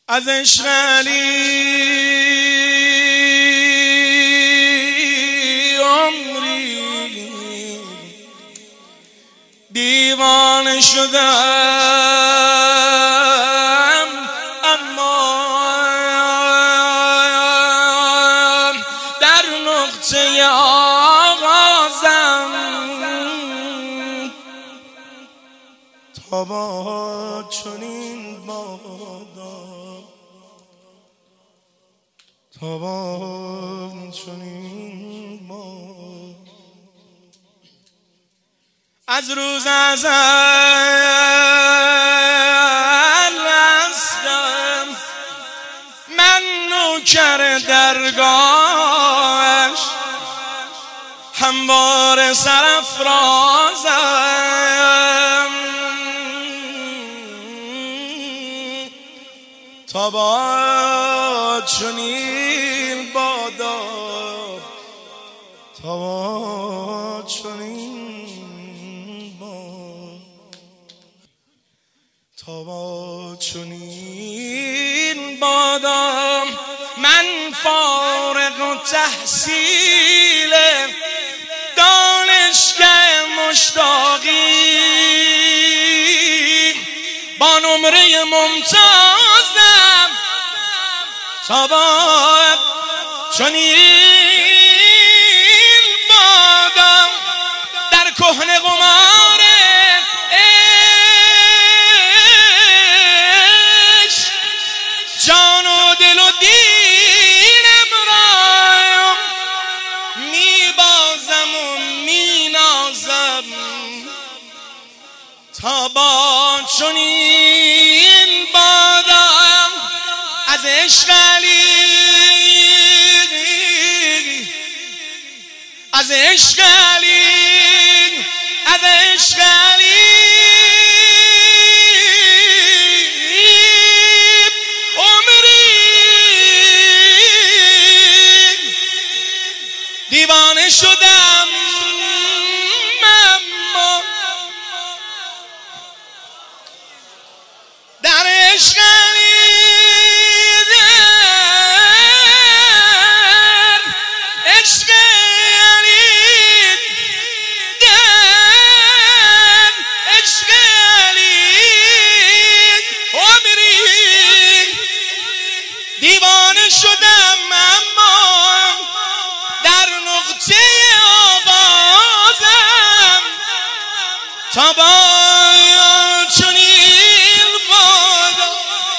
از عشق علی عمری دیوانه شدم، اما در نقطه آغازم تا با چنین بادا، تا با چنین بادا. از روز ازل هستم من نوکر درگاهش، همواره سرافرازم تا با چنین بادا، تا با چنین بادا، تا با چنین بادا. من فارغ التحصیل دانشگاه مشتاقی با نمره ممتازم تا با چنین بادا. در کهنه قمار عشق جان و دل و دینم را میبازم و مینازم تا با چنین بادا. از عشق علی، از عشق علی، از عشق علی عمری دیوانه شدم، اما در عشق علی، در عشق علی، در عشق علی عمری دیوانه شدم، اما در نقطه آغازم تا با چنین بادا.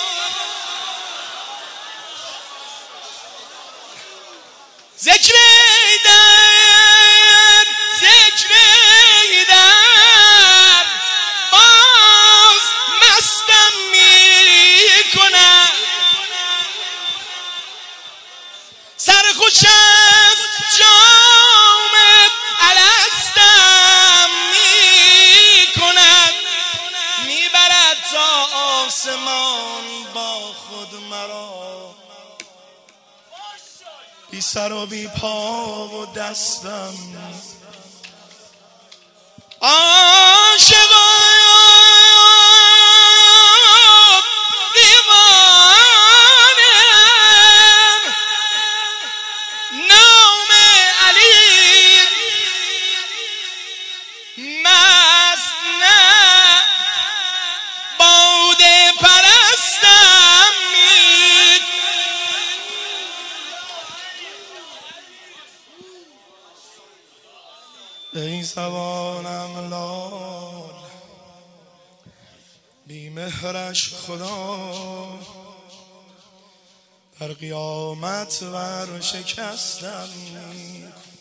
ذکر ایدر، ذکر ایدر باز مستم میکنم، سرخوش از جام الستم میکند، میبرد تا آسمان با خود مرا، بی سر و بی پا و دستم. عاشقا دیوانم، نام علی مست نه باده پرستم ای زبانم لال بی مهرش خدا، در قیامت ور شکستم.